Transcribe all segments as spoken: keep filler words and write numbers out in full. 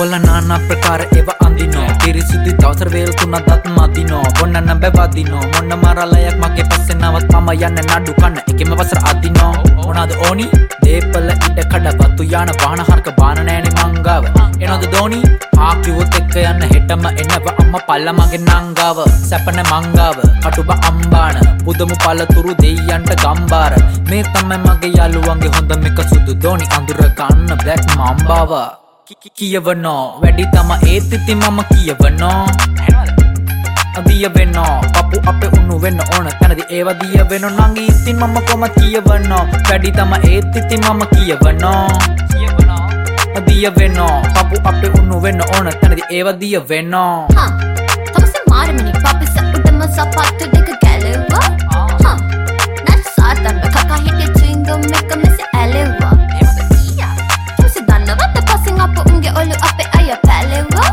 ඒගොල්ල නානා ප්‍රකාර ඒව අඳිනෝ පිරිසිදු දවසර වේල් තුනක් දත් මදිනෝ බොන්නන්න බැවදිනෝ මොන්න මරලයක් මගේ පස්සේ නවත් තම යන්න නඩු කන්න එකෙම වසර අදිනෝ මොනවාද ඕනි දේපල ඉඩ කඩ වතු යාන වාහන හරක බාන නෑනේ මංගාව එනවද දෝනි ආ කිව්වොත් එක්ක යන්න හෙටම එනව අම්මා පල්ල මගේ නංගාව සැපන මංගාව කටුබ අම්බාන පුදමු පළතුරු දෙයියන්ට ගම්බාර මේ තමයි මගේ යාළුවන්ගේ හොඳ මේක සුදු දෝනි අඳුර ගන්න බ්ලැක් මම්බාව කියවනෝ වැඩි තම ඒත් ඉතින් මම කියවනෝ අදිය වෙනෝ පපු අපේ උණු වෙන්න ඕන තැනදී ඒව දිය වෙනෝ නංගි ඉතින් මම කොහමද කියවනෝ වැඩි තම ඒත් ඉතින් මම කියවනෝ කියවනෝ අදිය වෙනෝ පපු අපේ උණු වෙන්න ඕන තැනදී ඒව දිය වෙනෝ හා තමසේ මාරමිනි පපි සපුටම සපත්තු දෙක ගැලෙවා හා නැත් සාතන්න කකා හිටිය චුයින්ගම් එක මෙස ඇලෙවා එමද කීයා තමසේ දන්නවද පසින් අප උන්ගේ ඔලු අපේ අය පැලෙවා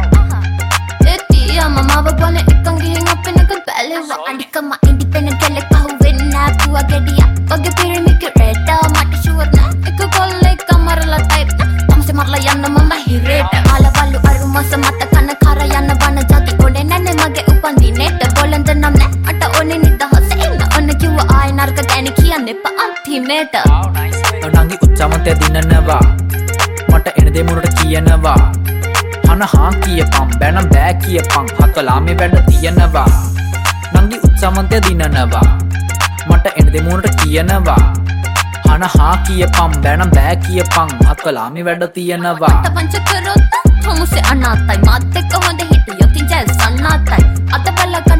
mama bone ikang gihing up in a good palace andikama independent kelle kahu wenna puwa gediya wage pyramid reta mata sure na ek kolle kamarla type na tamse marla yanna mama hireta ala ballu aruma samata kana khara yanna bana jati ode nanne mage upandineta bolanda namne ata one nidda hosinga onne kiwa ay narka gani kiyanne pa anthimeta nangi uchamante dinanawa mata enade munata kiyanawa හන හා කියපම් බැනම් බෑ කියපම් හකලාමේ වැඩ තියනවා නංගි උත්සමන්තය දිනනවා මට එන දෙමුණට කියනවා හන හා කියපම් බැනම් බෑ කියපම් හකලාමේ වැඩ තියනවා අත පංච කරොත් හමුසේ අනාතයි මාත් එක්ක හොඳ හිටියොත් ඉන්ජල් සන්නාතයි අත බලක